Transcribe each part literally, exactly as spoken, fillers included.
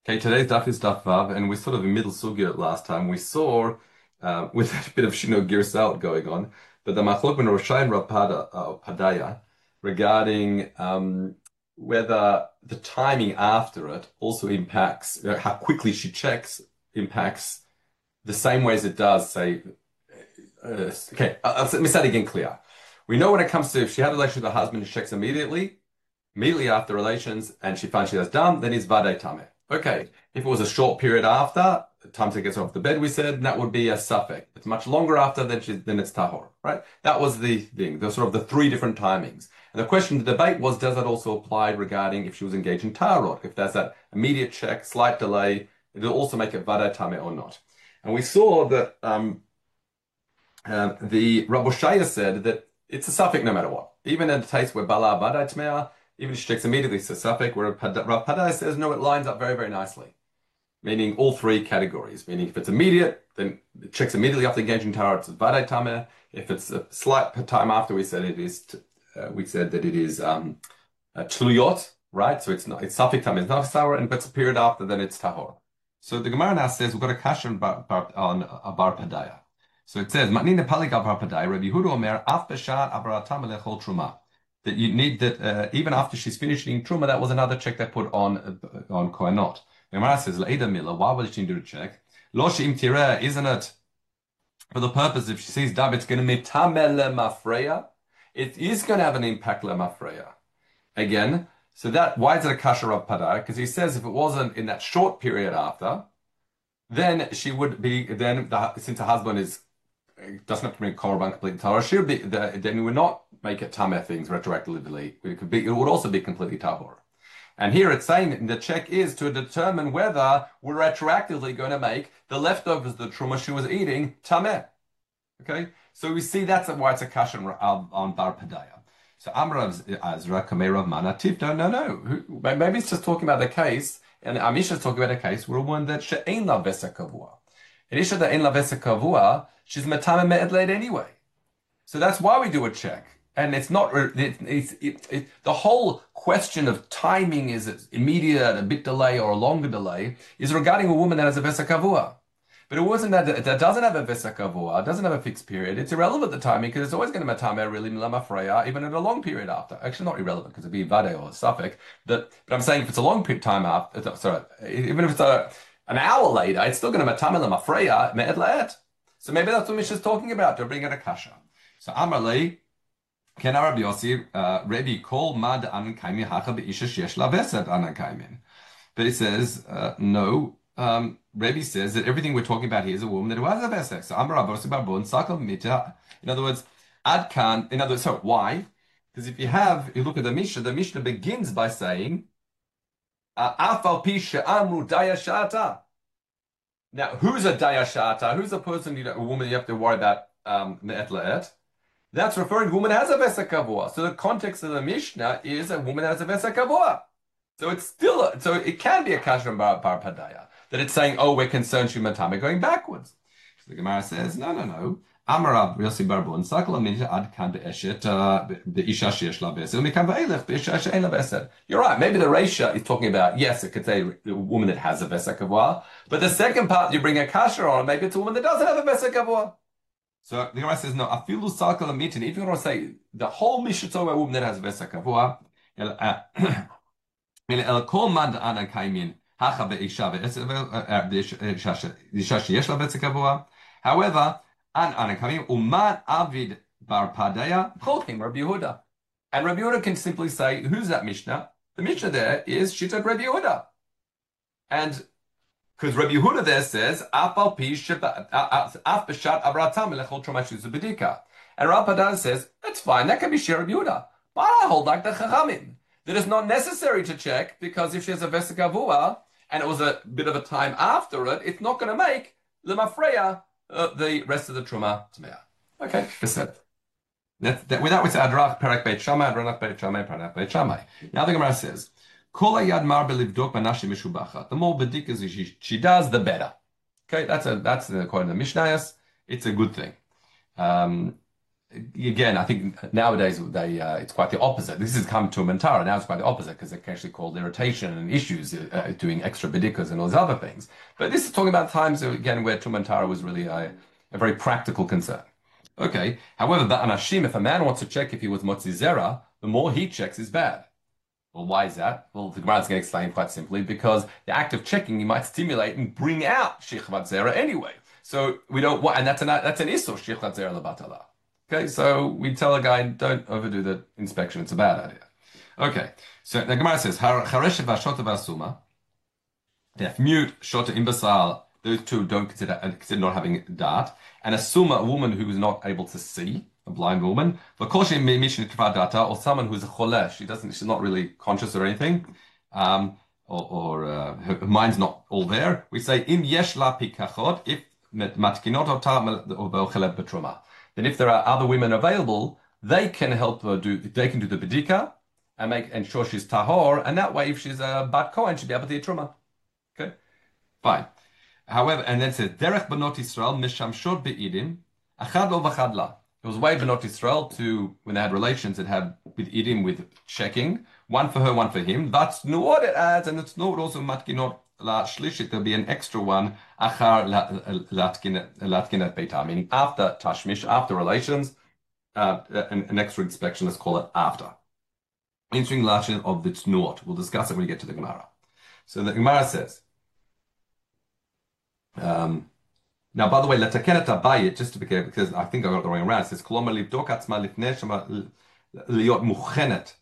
Okay, today's daf is daf vav, and we sort of in middle sugya last time. We saw uh, with a bit of shino gears out going on, but the machlok ben Roshay and Rapada uh, Padaya regarding um, whether the timing after it also impacts uh, how quickly she checks impacts the same ways it does. Say, uh, okay, uh, let me say it again clear. We know when it comes to if she had a relationship with her husband, she checks immediately immediately after relations and she finds she has done, then it's vade tameh. Okay, if it was a short period after, the time she gets off the bed, we said that would be a suffix. If it's much longer after, then she, then it's tahor, right? That was the thing, the sort of the three different timings. And the question, the debate was, does that also apply regarding if she was engaged in tarot? If there's that immediate check, slight delay, it'll also make it vade tameh or not. And we saw that um, uh, the Rabbi Shaya said that it's a suffix no matter what. Even in the case where bala vade tameh, even if she checks immediately, it's a suffix, where Rav Padai says, no, it lines up very, very nicely. Meaning all three categories. Meaning if it's immediate, then it checks immediately after engaging Tara, it's Vadai Tameh. If it's a slight time after, we said it is, uh, we said that it is um, Tluyot, right? So it's not, it's Safik Tameh, it's not Sour, and if it's a period after, then it's Tahor. So the Gemara now says, we've got a question on Bar, bar, on a Bar Padaya. So it says, Matnina Paligal Bar Padaya, Rabbi Yehuda Omer, Af Beshat Abaratam Lechol Truma. That you need that uh, even after she's finished eating truma, that was another check they put on uh, on kohenot. The Gemara says, "Leida Mila, why would she do a check? Lo she'im tireh, isn't it for the purpose if she sees dab, it's going to mitamel lemafreya. It is going to have an impact lemafreya. Again, so that why is it a kasher of padar? Because he says if it wasn't in that short period after, then she would be then the, since her husband is doesn't have to bring korban completely tahor. She would be the, then we would not make it tameh things retroactively. It could be. It would also be completely tahor. And here it's saying the check is to determine whether we're retroactively going to make the leftovers, the truma she was eating, tameh. Okay, so we see that's why it's a kashan on, on bar padaya. So Amrav Azra Kamerav Mana Tifta. No, no. Maybe it's just talking about the case, and Amisha is talking about a case where a woman that she'ein la vesa kavua. And Isha that ein la vesa kavua, she's metame me'edled anyway. So that's why we do a check. And it's not, it, it's, it, it, the whole question of timing, is it immediate, a bit delay, or a longer delay, is regarding a woman that has a vesa kavua. But it wasn't that, that doesn't have a vesa kavua, doesn't have a fixed period. It's irrelevant, the timing, because it's always going to matame really milama freya, even at a long period after. Actually, not irrelevant, because it'd be vade or suffix. But, but I'm saying if it's a long period time after, sorry, even if it's a, an hour later, it's still going to matame lama freya, me'ed la'et. So maybe that's what Misha's talking about, to bring it a kasha. So Amarli, Ken Rabbi Yossi, Rabbi Kol Mad Anan Kaimi Hacha Be'isha Shesh La Vesed Anan Kaimin. But it says, uh, no, um, Rabbi says that everything we're talking about here is a woman that has a vesek. So Amar Rabbi Yossi Barbon Sakal Mita. In other words, Adkan, in other words, so why? Because if you have, you look at the Mishnah, the Mishnah begins by saying, Afal Pisha Amru Dayashata. Now, who's a Dayashata? Who's a person, you know, a woman you have to worry about um, Me'et La'et? That's referring to a woman has a Vesa Kavua. So the context of the Mishnah is a woman has a Vesa Kavua. So it's still, a, so it can be a Kasher Bar, bar Padaya. That it's saying, oh, we're concerned Shumatame going backwards. So the Gemara says, no, no, no. Amarav Yossi Barbon, Sakal Aminja Ad Kan Be'eshet, Be'isha Shesh La Besed, Umikan Ve'elech, Be'isha She'en La Besed. You're right. Maybe the Reisha is talking about, yes, it could say a woman that has a Vesa Kavua. But the second part, you bring a Kasher on, maybe it's a woman that doesn't have a Vesa Kavua. So the Gemara says, no, afilu salkal mitin. If you want to say the whole Mishnah talking about a woman that has vesa kavua, el kol mad anan kaimin hacha be'isha be'isha sheyesh la vesa kavua. However, an anan kaimin uman avid bar padaya cholkim Rabbi Yehuda, and Rabbi Yehuda can simply say, who's that Mishnah? The Mishnah there is Shittat Rabbi Yehuda, and because Rabbi Yehuda there says, Afal pi af b'shat abratam elechol tromashu zubedika. And Rav says, that's fine, that can be Shir Rabbi Yehuda. But I hold like the Chachamim, that it's not necessary to check, because if she has a Vesikavua, and it was a bit of a time after it, it's not going to make the Mafreya, uh, the rest of the Truma Tmeah. Okay, that's it. That, that, with that we say, Adrach Perak Beit Shammai, Adranach Beit Shammai, Pranach Beit Shammai. Now the Gemara says, the more bedikas she, she does, the better. Okay, that's a that's according to the Mishnayos, it's a good thing. Um, again, I think nowadays they uh, it's quite the opposite. This has come to a Mantara. Now it's quite the opposite because it can actually cause irritation and issues uh, uh, doing extra bedikas and all those other things. But this is talking about times again where Tumantara was really a, a very practical concern. Okay. However, the anashim, if a man wants to check if he was motzi zera, the more he checks is bad. Well, why is that? Well, the Gemara is going to explain quite simply because the act of checking you might stimulate and bring out shichvat zera anyway. So we don't want, and that's an that's an issur shichvat zera lebatala. Okay, so we tell a guy don't overdo the inspection; it's a bad idea. Okay, so the Gemara says chareshet v'ashota v'asuma, deaf, mute, shota imbasal. Those two don't consider consider not having dart, and a suma, a woman who is not able to see, a blind woman, or someone who's a choleh, she doesn't, she's not really conscious or anything, um, or, or uh, her, her mind's not all there. We say im yesh la pikachot if matkinot ota betruma. Then if there are other women available, they can help her do, they can do the bedika and make ensure she's tahor, and that way, if she's a bat kohen, she'll be able to eat truma. Okay, fine. However, and then it says derech benot Yisrael mishamshot beidim achad lo v'chad la. It was way benot Israel to, when they had relations, it had with idim, with checking, one for her, one for him. That's what it adds, and it's not also matkinot la shlishit. There'll be an extra one achar latkinet beita, meaning after tashmish, after relations, uh, an, an extra inspection. Let's call it after. Interesting lashon of the tnuot. We'll discuss it when we get to the Gemara. So the Gemara says. Um, Now, by the way, letakenet abayit, just to be clear, because I think I got it the wrong around, it says, koloma livdok atzma lifnei shema liot muchenet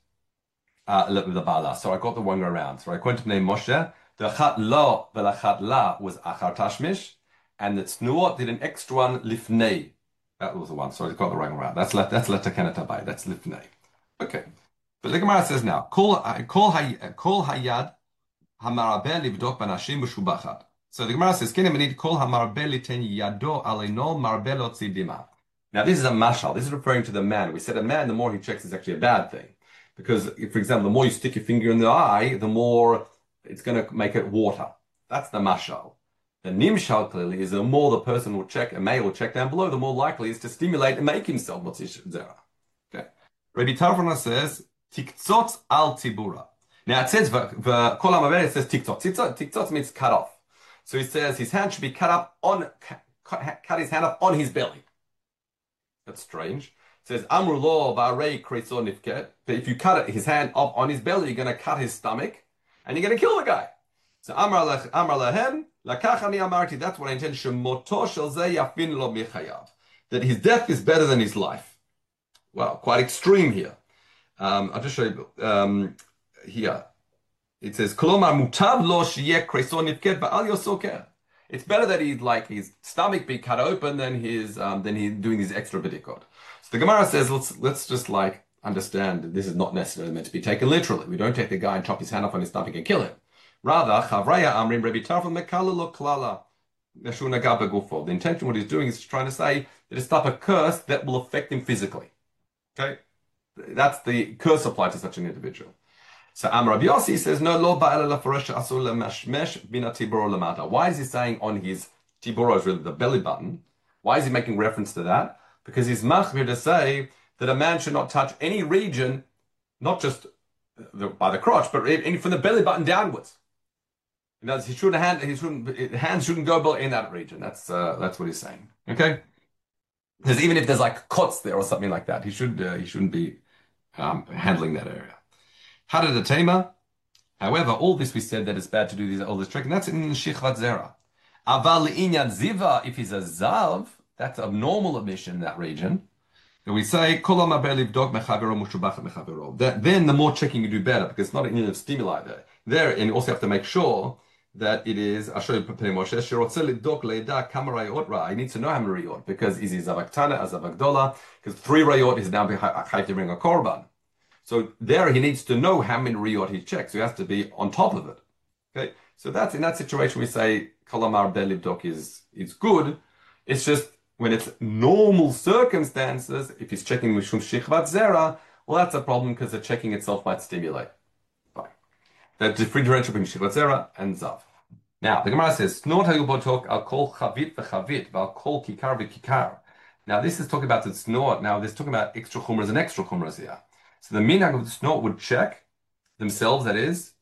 lebala. So I got the wrong way around. So according to name Moshe, the chat lo velachat la was achar tashmish, and the tznuot did an extra one lifnei. That was the one. Sorry, I got the wrong way around. That's let that's letakenet abayit. That's lifnei. Okay. But the Gemara says now, kol kol kol hayad hamarabeh livdok banashim b'shubachat. So the Gemara says, kol hamarbeh liten yado aleno marbeh lo tzidima. Now this is a mashal. This is referring to the man. We said a man, the more he checks, is actually a bad thing. Because, if, for example, the more you stick your finger in the eye, the more it's going to make it water. That's the mashal. The nimshal clearly is the more the person will check, a male will check down below, the more likely is to stimulate and make himself motzi zera. Okay. Rabbi Tarfona says, tiktzot al tibura. Now it says, kol hamarbeh, it says tiktzot. Tiktzot means cut off. So he says his hand should be cut up on, cut, cut his hand up on his belly. That's strange. It says, Amru lo v'arei kreso nifket. But if you cut it, his hand up on his belly, you're going to cut his stomach, and you're going to kill the guy. So Amar lahem, lakach ani amarti, that's what I intend, shemoto shel ze yafin lo michayav. That his death is better than his life. Well, quite extreme here. Um, I'll just show you um, here. It says, "Kolomar mutav lo sheyeh kreso nifket ba'al yosoker." It's better that he like his stomach be cut open than his um, than he doing these extra bidikot. So the Gemara says, let's let's just like understand that this is not necessarily meant to be taken literally. We don't take the guy and chop his hand off on his stomach and kill him. Rather, chavraya amrim Rabbi Tarfon mekala lo klala neshuna gaba gufo. The intention, what he's doing, is trying to say that it's stop a curse that will affect him physically. Okay, that's the curse applied to such an individual. So Amar Rabbi Yossi says, no, lo ba'ala lafaresh asul lemashmesh bina tiburo lamata. Why is he saying on his tiburo is really the belly button? Why is he making reference to that? Because he's machmir to say that a man should not touch any region, not just the, by the crotch, but any, from the belly button downwards. In other words, he shouldn't hand, he shouldn't, hands shouldn't go in that region. That's uh, that's what he's saying. Okay, because even if there's like cuts there or something like that, he should uh, he shouldn't be um, handling that area. How did the tema? However, all this we said that it's bad to do these all this trick, and that's in shichvat zera. Aval inyan ziva, if he's a zav, that's a normal emission in that region. And we say kolam abeliv dog mechavero mushubach mechavero. Then the more checking you do better, because it's not an of stimuli there. There, and you also have to make sure that it is. I'll show you Pnei Moshe. Shirotzel dog leida kamarayot ra. I need to know how many rayot, because is he zavaktana as zavagdola? Because three rayot is now chayv to bring a korban. So there he needs to know how many riyot he checks. So he has to be on top of it. Okay. So that's in that situation we say kolamar belivdok is is good. It's just when it's normal circumstances, if he's checking mishum shichvat zera, well that's a problem because the checking itself might stimulate. Fine. That's the differential between shichvat zera and zav. Now the Gemara says, "Snort hayubotok al kol chavit v'chavit v'al kol kikar v'kikar." Now, this is talking about the snort. Now, this is talking about extra chumras and extra chumras here. So the minhag of the snort would check themselves, that is,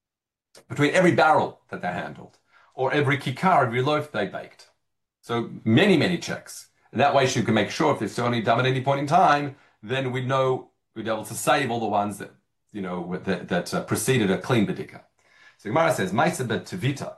between every barrel that they handled, or every kikar, every loaf they baked. So many, many checks. And that way she can make sure if it's only done at any point in time, then we'd know, we'd be able to save all the ones that, you know, that, that uh, preceded a clean bedika. So Gemara says, Maisa bet Tevita.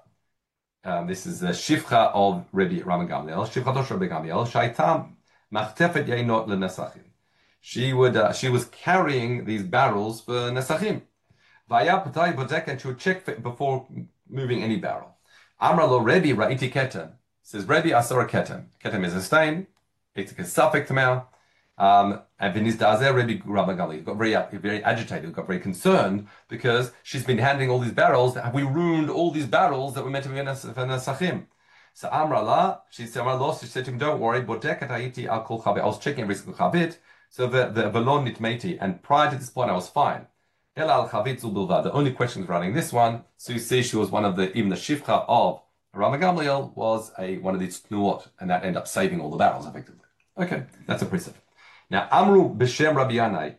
Um, this is the Shifcha of Rabbi Rama Gamliel. Shifcha of Rabbi Gamliel. Shaitam machtefet yainot lenesachim. She would, uh, she was carrying these barrels for nesachim. Vaya patai bodek, and she would check before moving any barrel. Amra lo Rebbe ra'iti keten. Says Rebbe asara keten. Keten is a stain. It's a kesafek tamel. Um, and Viniz Dazer, Rebbe Rama Gamliel got very, very agitated, got very concerned because she's been handling all these barrels. Have we ruined all these barrels that were meant to be for nesachim? So Amra la, she said, Amra lo, she said to him, don't worry, bodek ataiti al kol chabit. I was checking every single chabit. So the the velon nitmeti, and prior to this point, I was fine. El al chavit zul bilvad. The only question is running this one. So you see, she was one of the even the shifcha of Rama Gamliel was a one of these tnuot, and that ended up saving all the barrels effectively. Okay, that's a precept. Now Amru b'shem Rabbi Yanai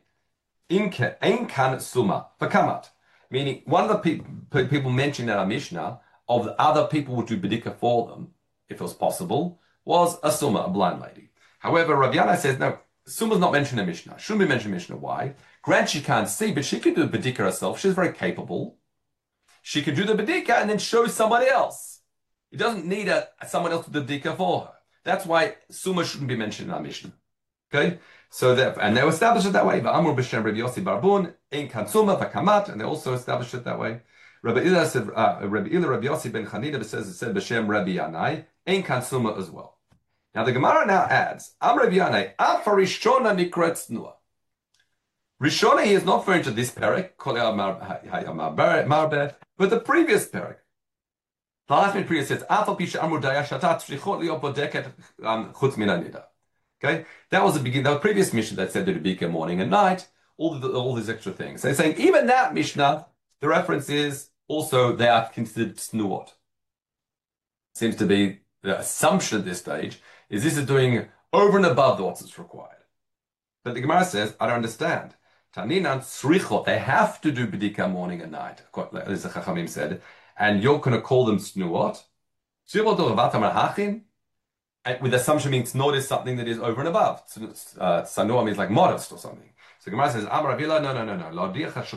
inke ein kan suma v'kamat, meaning one of the people people mentioned in our Mishnah of the other people would do bedika for them if it was possible was a suma, a blind lady. However, Rabbi Yanai says no. Suma's not mentioned in Mishnah. Shouldn't be mentioned in Mishnah. Why? Grant she can't see, but she could do the bedika herself. She's very capable. She could do the bedika and then show somebody else. It doesn't need a, someone else to do the bedika for her. That's why Suma shouldn't be mentioned in our Mishnah. Okay? So that, and they established it that way. V'amur b'shem Rabbi Yossi Barbun, ein kan suma v'kamat, and they also established it that way. Rabbi Ila said, uh, Rabbi Ila Rabbi Yossi ben Chanina says it said b'shem Rabbi Yanai, ein kan suma as well. Now the Gemara now adds, Am Rabbi Yanai, Af Rishona nikrat tznua. Rishona he is not referring to this parak, but the previous parak. The last one previous says, Af al pisha amru daya shatat shlichot liot bodeket chutz min hanida. Okay, that was the beginning. That was previous Mishnah that said to the morning and night, all the, all these extra things. They're saying even that Mishnah, the reference is also they are considered snuot. Seems to be the assumption at this stage is this is doing over and above what's required. But the Gemara says, I don't understand. Taninan srichot, they have to do bedika morning and night, as the Chachamim said, and you're going to call them snuot. With the assumption means snort is something that is over and above. Uh, Sanua means like modest or something. So Gemara says, Amar Avila, no, no, no, no.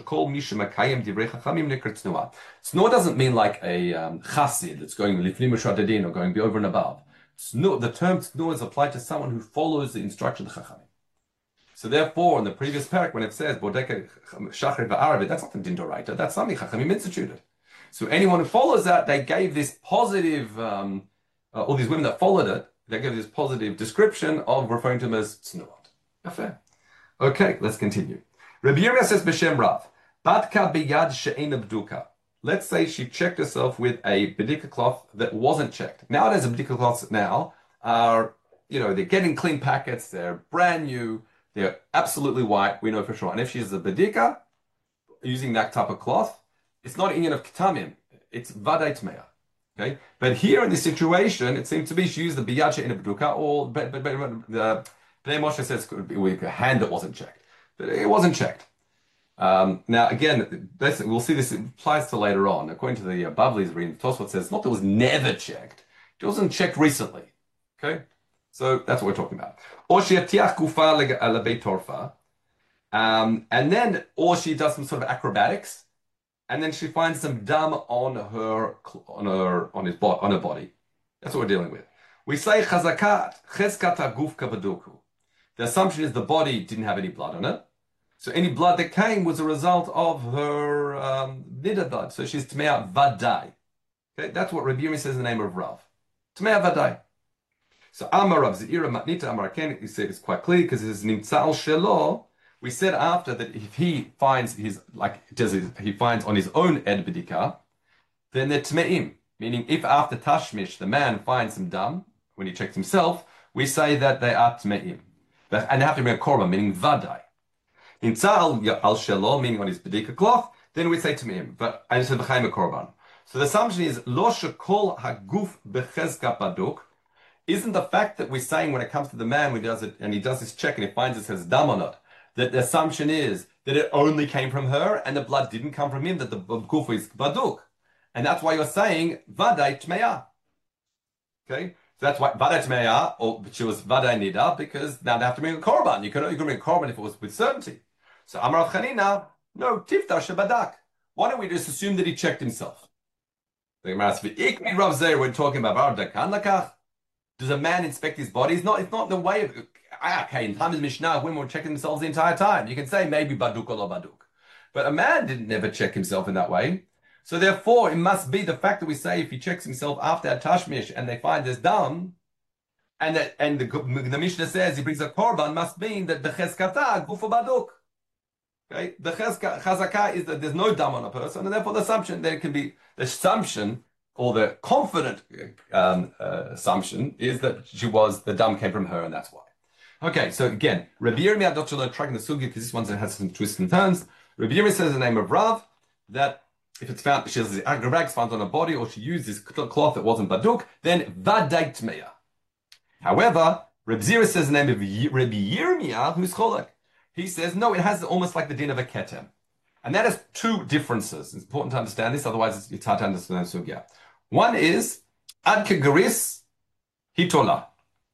Snort doesn't mean like a um, chassid that's going lifnim shadadin or going over and above. Snort, the term snort is applied to someone who follows the instruction of the chachamim. So therefore, in the previous parak, when it says bodeka shachrit va'arav, that's not the dindoraita. That's something chachamim instituted. So anyone who follows that, they gave this positive. Um, uh, all these women that followed it, they gave this positive description of referring to them as snort. Fair. Okay, let's continue. Rabbi Yirmiyah says b'shem Rav, Badka biyad she'ena b'duka. Let's say she checked herself with a bedika cloth that wasn't checked. Nowadays, the bedika cloths now are, you know, they're getting clean packets, they're brand new, they're absolutely white, we know for sure. And if she's a bedika, using that type of cloth, it's not inyan of ketamim, it's vadai tmeya. Okay? But here in this situation, it seems to be she used the biyad she'ena b'duka, or but, but, but, the Bnei Moshe says it could be with a hand that wasn't checked. But it wasn't checked. Um, now, again, we'll see this applies to later on. According to the uh, Bavli's reading, Tosfot says, not that it was never checked. It wasn't checked recently. Okay? So that's what we're talking about. Or she atiach kufa lebeit torfa. Um, and then, or she does some sort of acrobatics, and then she finds some dam on her, on her, on his on her body. That's what we're dealing with. We say chazakat, cheskat aguf kabaduku. The assumption is the body didn't have any blood on it. So any blood that came was a result of her um, nida blood. So she's Tmea Vadai. Okay, that's what Rabbi Yirmiyah says in the name of Rav. Tmea Vadai. So Amar Rav Zeira Matnita Amar Ken, you say it's quite clear because it is Nimtzal Shelo. We said after that if he finds his, like, does his, he finds on his own Ed Bidika, then they're Tme'im. Meaning if after Tashmish the man finds some dam, when he checks himself, we say that they are Tme'im. And they have to be a korban, meaning Vadai. In Tzal al Shelo, meaning on his bedika cloth, then we say to him, but I said b'chaim a korban. So the assumption is lo shekol haguf bechezka paduk. isn't the fact that we're saying when it comes to the man who does it and he does this check and he finds it says dam on it, that the assumption is that it only came from her and the blood didn't come from him, that the gufu is baduk. And that's why you're saying vaday tmeya. Okay? So that's why vaday tmeya, or she was vaday nida, because now they have to bring a korban. You can only bring a korban if it was with certainty. So Amar Rav Chanina, no, tiftar shebadak. Why don't we just assume that he checked himself? The Gemara asks, Rav Zeir, we're talking about dakan lakach. Does a man inspect his body? It's not, it's not the way of, okay, in times of Mishnah, women were checking themselves the entire time. You can say maybe baduk or lo baduk. But a man didn't never check himself in that way. So therefore, it must be the fact that we say if he checks himself after a tashmish and they find this dam, and that, and the, the Mishnah says he brings a korban, must mean that the cheskata gufu baduk. Okay, the chazaka is that there's no dam on a person, and therefore the assumption there can be the assumption or the confident um, uh, assumption is that she was the dam came from her, and that's why. Okay, so again, Rabbi Yirmiyah Dr. tracking the sugi because this one has some twists and turns. Rabbi Yirmiyah says the name of Rav that if it's found she has the rags found on her body or she used this cloth that wasn't baduk, then vaday tmeya. However, Rabbi Zira says the name of Rabbi Yirmiyah, who's cholek. He says, no, it has almost like the din of a ketem. And that has two differences. It's important to understand this, otherwise it's, it's hard to understand sugya. One is, ad kegaris hitola.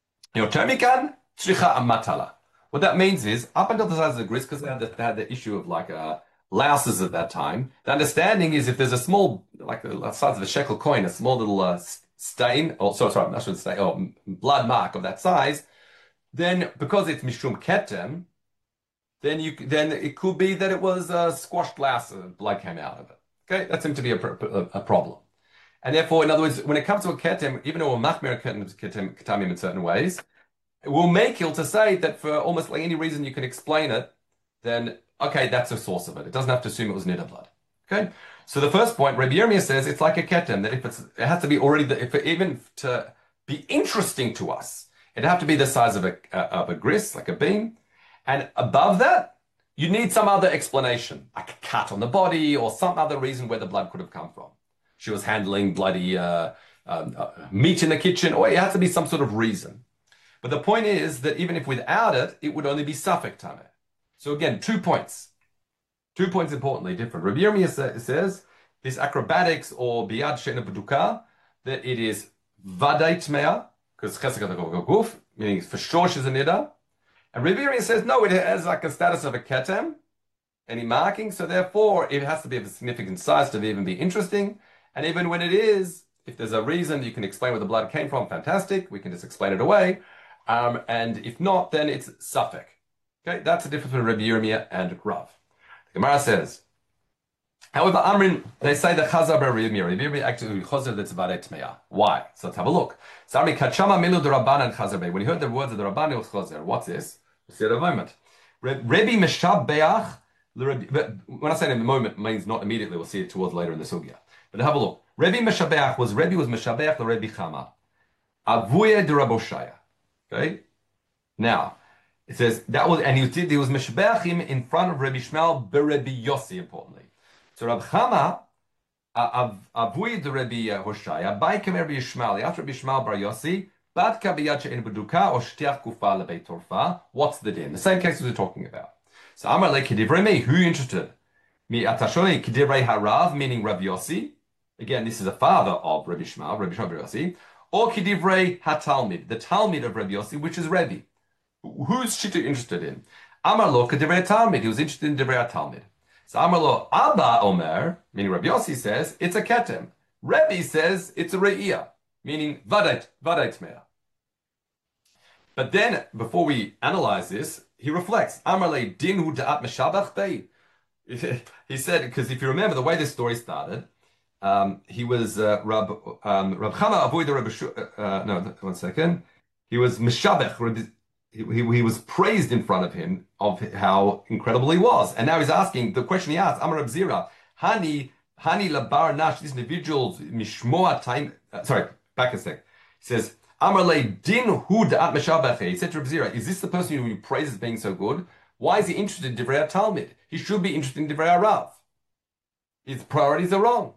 Yotermikan tzricha amatala. What that means is, up until the size of the gris, because they, they had the issue of like uh, louses at that time, the understanding is if there's a small, like the size of a shekel coin, a small little uh, stain, or sorry, sorry, I shouldn't say, or blood mark of that size, then because it's mishum ketem, then you then it could be that it was a squashed glass and blood came out of it. Okay, that seemed to be a, a, a problem. And therefore, in other words, when it comes to a ketem, even though we're machmir ketem ketamim in certain ways, it will make you to say that for almost like any reason you can explain it, then okay, that's a source of it. It doesn't have to assume it was nida blood. Okay, so the first point, Rabbi Yirmiyah says it's like a ketem, that if it's it has to be already the, if it, even to be interesting to us, it'd have to be the size of a of a gris, like a bean. And above that, you need some other explanation, like a cut on the body or some other reason where the blood could have come from. She was handling bloody uh, um, uh, meat in the kitchen, or it has to be some sort of reason. But the point is that even if without it, it would only be suffix tameh. So again, two points. Two points importantly different. Rabbi Yirmiyah says this acrobatics or biyad she'ena b'duka, that it is vaday tmeya, because chesed guf, meaning for sure she's a nida. And Rabbi Yirmiyah says, no, it has like a status of a ketem, any marking, so therefore it has to be of a significant size to even be interesting. And even when it is, if there's a reason you can explain where the blood came from, fantastic, we can just explain it away. Um, and if not, then it's suffix. Okay, that's the difference between Rabbi Yirmiyah and Rav. The Gemara says, however, Amrin, they say the Chazar bar Rabbi Yirmiyah. Rabbi Yirmiyah actually Chazar that's vaday tmeya. Why? So let's have a look. Sami kachama milu de Rabbanan Chazar bay. When he heard the words of the Rabbanan, it was Chazar. What's this? We'll see in a moment. Rebbe Meshabeach. When I say in a moment, it means not immediately. We'll see it towards later in the sugya. But have a look. Rebbe Meshabeach was Rebbe was Meshabeach the Rebbe Chama. Avuye de Raboshaya. Okay. Now it says that was, and he did. He was Meshabeach him in front of Rebbe Shmuel beRebbe Yossi. Importantly, so Rab Chama Avuye de Rebbe Hoshaya by Rebbe Shmuel. After Rebbe Shmuel bar Yossi. What's the din? The same case we were talking about. So Amar le Kedivrei me, who interested? Me atashoni Kedivrei Harav, meaning Rabbi Yossi. Again, this is the father of Rabbi Shmuel, Rabbi Shmuel Yossi. Or Kedivrei HaTalmid, the Talmid of Rabbi Yossi, which is Rebbe. Who's Shita interested in? Amar lo Kedivrei Talmid, he was interested in Divrei Talmid. So Amar lo Abba Omer, meaning Rabbi Yossi says, it's a ketem. Rebbe says, it's a re'iyah. Meaning vaday tmeya. But then, before we analyze this, he reflects. Amarle din hu da'at meshabach bei. He said, because if you remember the way this story started, um, he was uh, Rab um, Rab Chama avoid the Rab uh, no, one second. He was meshabech. He, he, he was praised in front of him of how incredible he was, and now he's asking the question he asked. Amar Rab Zira, Hani Hani labar nash. This individual's mishmoa time. Uh, sorry. Back a sec. He says, Amarle din hu da'at meshabeche. He said to Reb Zira, is this the person who you praise as being so good? Why is he interested in Divrei Talmid? He should be interested in Divrei Rav. His priorities are wrong.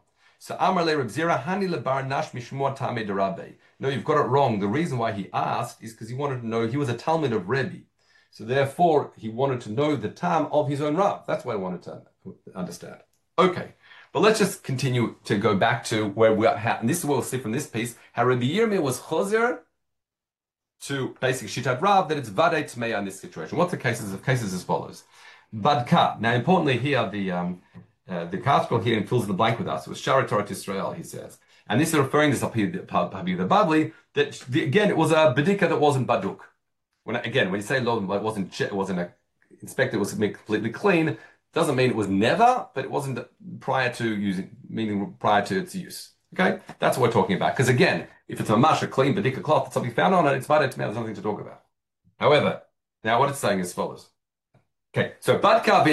So Amar le Reb Zira Hani lebar nash mishmor tamei derabe. No, you've got it wrong. The reason why he asked is because he wanted to know, he was a Talmud of Rebbe. So therefore, he wanted to know the tam of his own Rav. That's what I wanted to understand. Okay, but let's just continue to go back to where we are at. And this is what we'll see from this piece, how Rabbi Yirmiyah was chozer to basic Shitat Rav, that it's Vadei Tmeya in this situation. What's the cases of cases as follows? Badka. Now, importantly here, the um, uh, the article here fills in the blank with us. It was Shara Torah Israel, he says. And this is referring to this Habib the Babli, that the, again, it was a Bedika that wasn't Baduk. When again, when you say lo, it wasn't it wasn't a, inspected, it was completely clean, doesn't mean it was never, but it wasn't prior to using, meaning prior to its use. Okay, that's what we're talking about. Because again, if it's a mash, a clean Bedika cloth, that's something found on it, it's Vadei Tmeya, there's nothing to talk about. However, now what it's saying is as follows. Okay, so Badka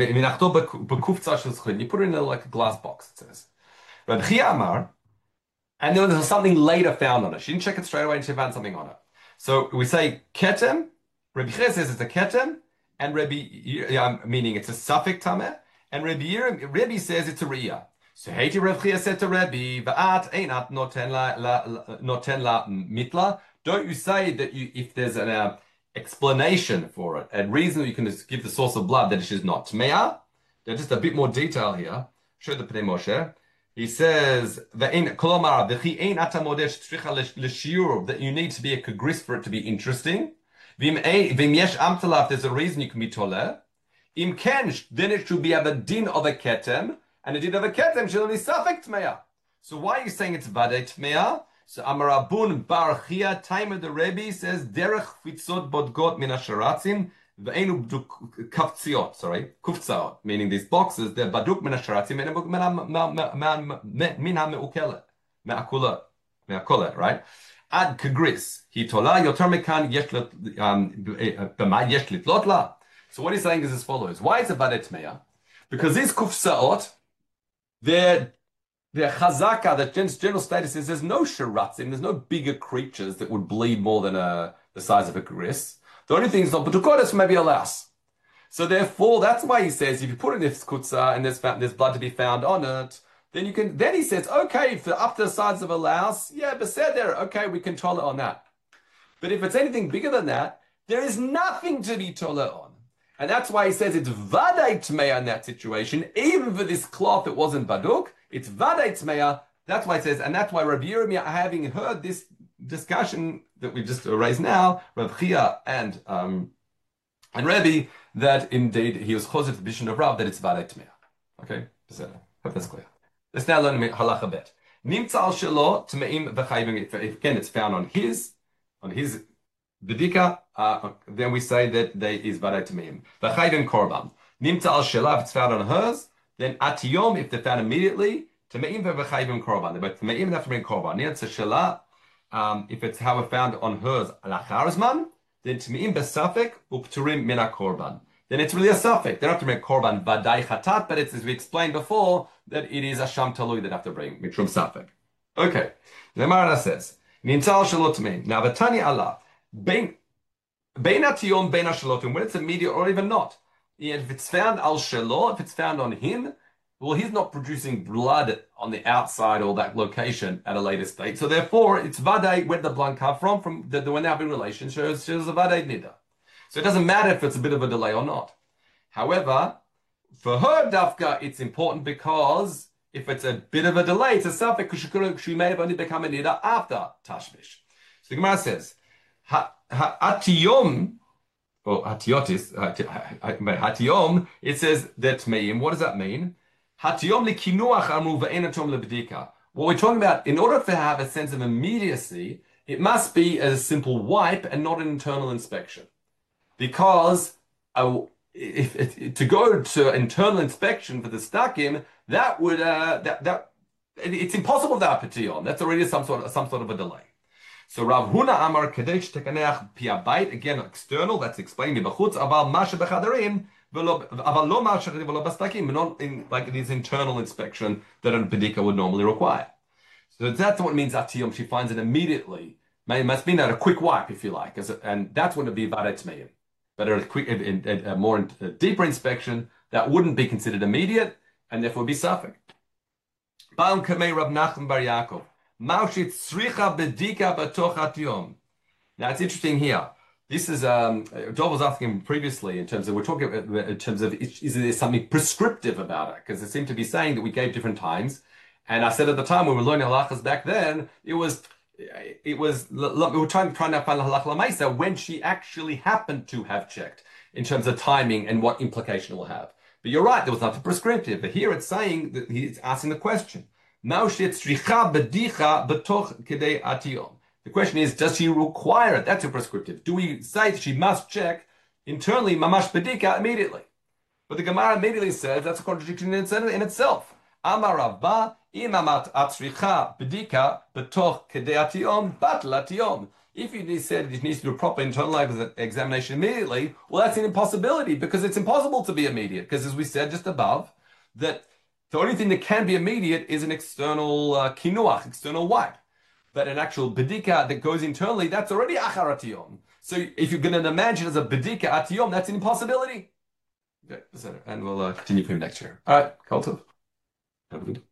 you put it in a, like a glass box, it says. Reb Chia Amar, and then there's something later found on it. She didn't check it straight away and she found something on it. So we say ketem, Rabbi Chia says it's a ketem, and Rabbi, um, meaning it's a suffix tameh, and Rabbi Rabbi says it's a riyah. So Heiti Rabbi Chia said to Rabbi, Va'at einat noten la noten la mitla. Don't you say that you, if there's an uh, explanation for it, a reason you can just give the source of blood that it is not tmeya? There's just a bit more detail here. Show the Pnei Moshe. He says that you need to be a kagris for it to be interesting. If there's a reason you can be toler. Im ken, then it should be a din of a ketem, and a din of a ketem should be suffix tmeya. So why are you saying it's vadei tmeya? So Amarabun Bar Chia, time of the Rebbe says derech fitzot bodgot min hasharatzim. Ve'enu kaftsiot, sorry, kuftzaot, meaning these boxes, they're baduk min hasharatzim, min ha-me'ukelet, me'akulet, me'akulet, right? Ad kagris, he tola, yoter mekan yesh litlot la. So what he's saying is as follows. Why is it vadei tmeya? Because these kuftzaot, they're they're chazaka, the general status is there's no sharatzim, there's no bigger creatures that would bleed more than a, the size of a kagris. The only thing is not B'tukodes maybe a louse. So therefore, that's why he says if you put in this kutza and there's, there's blood to be found on it, then you can. Then he says, okay, if up to the size of a louse, yeah, beseder, okay, we can toler on that. But if it's anything bigger than that, there is nothing to be toler on, and that's why he says it's vadei tmeya in that situation. Even for this cloth, it wasn't baduk. It's vadei tmeya. That's why it says, and that's why Rabbi Yirmiyah, having heard this discussion that we just raised now, Rav Chia and um, and Rebbe, that indeed he was choser to the vision of Rav that it's vadei tmeya. Okay, hope that's clear. Let's now learn halacha bet. Nimtza al shelo tmeim v'chayvim. Again, it's found on his on his bedika. Uh, then we say that there is vadei tmeim v'chayvim korban. Nimtza al shela, if it's found on hers, then atiyom, if they're found immediately, tmeim v'chayvim korban. They're both tmeim and have to bring korban. Nimtza shela. Um, if it's however found on hers alacharzman, then tmeim besafek upturim mina korban. Then it's really a suffix. They don't have to bring korban vadai chatat, but it's as we explained before that it is a sham talui that have to bring mitrum suffix. Okay, the Gemara says nintal shalot tmeim. Now v'tani Allah bein bein atiyom bein ashalotim, when it's immediate or even not. If it's found al shelo, if it's found on him, well, he's not producing blood on the outside or that location at a later state. So therefore, it's vadei, where the blood come from, from the, the when they're having relations, shows, shows a vadei nida. So it doesn't matter if it's a bit of a delay or not. However, for her dafka, it's important because if it's a bit of a delay, it's a suffix, because she may have only become a nida after tashmish. So the Gemara says, hatiyom, or hatiotis, hatiyom, it says that tmeim. What does that mean? What we're talking about, in order to have a sense of immediacy, it must be a simple wipe and not an internal inspection. Because uh, if, if, to go to internal inspection for the stakim, that would uh, that that it's impossible without petiyon. That's already some sort of some sort of a delay. So Rav Huna Amar Kadesh Tekaneach Piabait, again external. That's explained in Bechutz Aval Masha Bechadarim. Not in like this internal inspection that a pedika would normally require. So that's what it means atiyom. She finds it immediately. It must mean that a quick wipe, if you like, as a, and that's what it would be vadei tmeim. But a quick, a, a, a more a deeper inspection that wouldn't be considered immediate, and therefore be suffix. Baum Kamei Rav Nachman Bar Yaakov. Maushit Sricha Bedika Batoch Atiyom. Now it's interesting here. This is um, Joel was asking previously in terms of we're talking about, in terms of is, is there something prescriptive about it? Because it seemed to be saying that we gave different times, and I said at the time when we were learning halachas back then, it was it was we were trying trying to find halach lamaisa when she actually happened to have checked in terms of timing and what implication it will have. But you're right, there was nothing prescriptive. But here it's saying that he's asking the question. Now she'etzricha bedicha betoch kedei atiyom. The question is, does she require it? That's a prescriptive. Do we say that she must check internally mamash bedika immediately? But the Gemara immediately says that's a contradiction in itself. Amar Rabba imamat atzricha bedika betoch kedei bat latiyom. If you said it needs to do a proper internal examination immediately, well, that's an impossibility because it's impossible to be immediate. Because as we said just above, that the only thing that can be immediate is an external uh, kinuach, external wipe. But an actual bedika that goes internally, that's already achar atiyom. So if you're going to imagine as a bedika atiyom, that's an impossibility. Okay, and we'll uh, continue for next year. All right, Kol Tov. Have a good